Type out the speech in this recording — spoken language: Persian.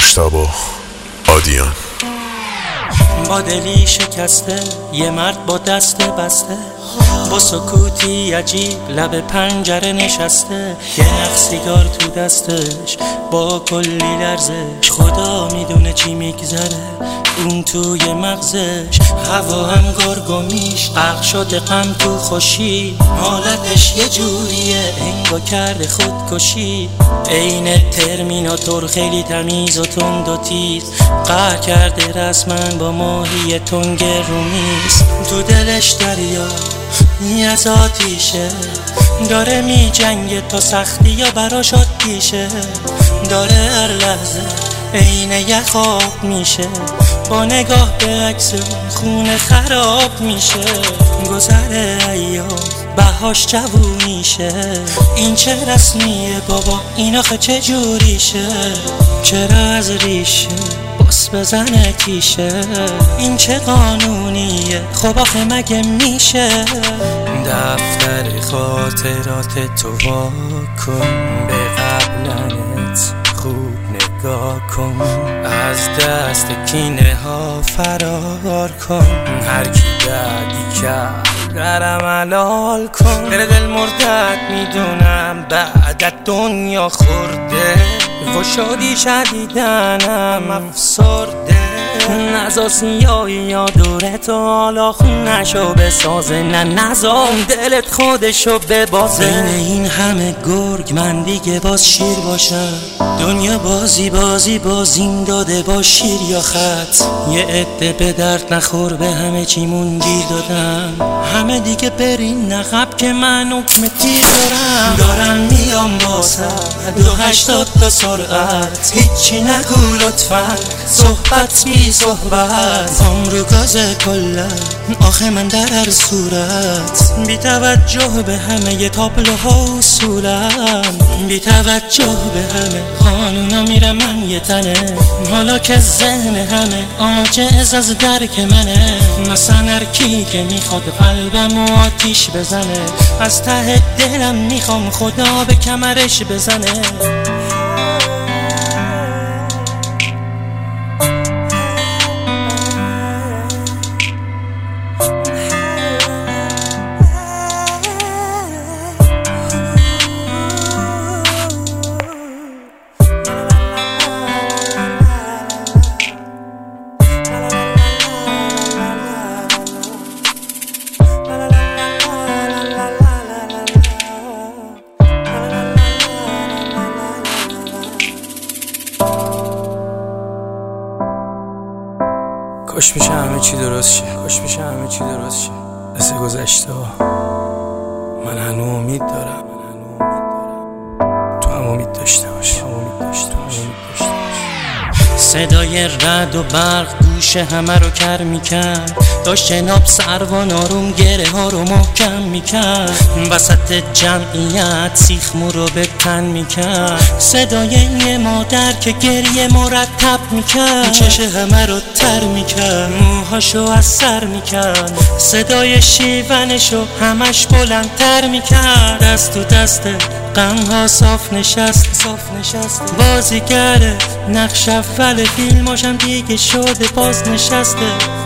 مجتبی آدیان. با دلی شکسته یه مرد با دست بسته، با سکوتی عجیب لب پنجره نشسته، یه نخ سیگار تو دستش با کلی لرزش. خدا میدونه چی میگذره اون توی مغزش. هوا هم گرگومیش غرق شده غم تو خوشی، حالتش یه جوریه انگا کرده خودکشی. عین ترمیناتور خیلی تمیز و تند و تیز، قهر کرده رسما با ماهی تنگ رومیز. تو دلش دریا از آتیشه، داره می جنگه تا سختی یا براش آتیشه. داره هر لحظه عین یه خواب میشه، با نگاه به عکس خونه خراب میشه. گذره ایام بهاش جوونیشه، این چه رسمیه بابا این آخه چه جوریشه؟ چرا از ریشه باس بزنه تیشه؟ این چه قانونیه خب آخه مگه میشه؟ دفتر خاطرات تو وا کن، به قبلنت خوب نگاه کن، از دست کینه ها فرار کن. هر کی بدی کرد برم علال کن. بره دل مردت میدونم بعدت دنیا خورده، و شادی شدیدنم افسرده. نزا سیاهی یا دورت و حالا خون نشو بسازه، نه نزا دلت خودشو ببازه. بین این همه گرگ من دیگه باز شیر باشم، دنیا بازیم داده با شیر یا خط. یه عده به درد نخور به همه چیمون گیر دادن، همه دیگه برین نقب که من حکم تیر دارم میام باسم 280 تا سرعت. هیچی نگو لطفا صحبت بی صحبت، عمرو گاز کلا آخه من در هر صورت. بی توجه به همه تابلوها و اصولم، بی توجه به همه قانونا میره من یه تنه. حالا که ذهن همه عاجز از درک منه، مثلا هر کی که میخواد قلبم آتیش بزنه، از ته دلم میخوام خدا به کمرش بزنه. کاش میشه همه چی درست شه، مثل گذشته ها. من هنوز امید دارم، تو هم امید داشته باش. صدای رعد و برق گوش همه رو کر میکرد، داشت جناب سروان آروم گره ها رو محکم میکرد. وسط جمعیت سیخمو رو به تن میکرد، صدای یه مادر که گریه مرتب میکرد. چش همه رو تر میکرد، موهاشو از سر میکرد، صدای شیونشو همش بلندتر میکرد. دست تو دست غمها صاف نشست، بازیگر نقش اول فیلماشم دیگه شده باز نشسته.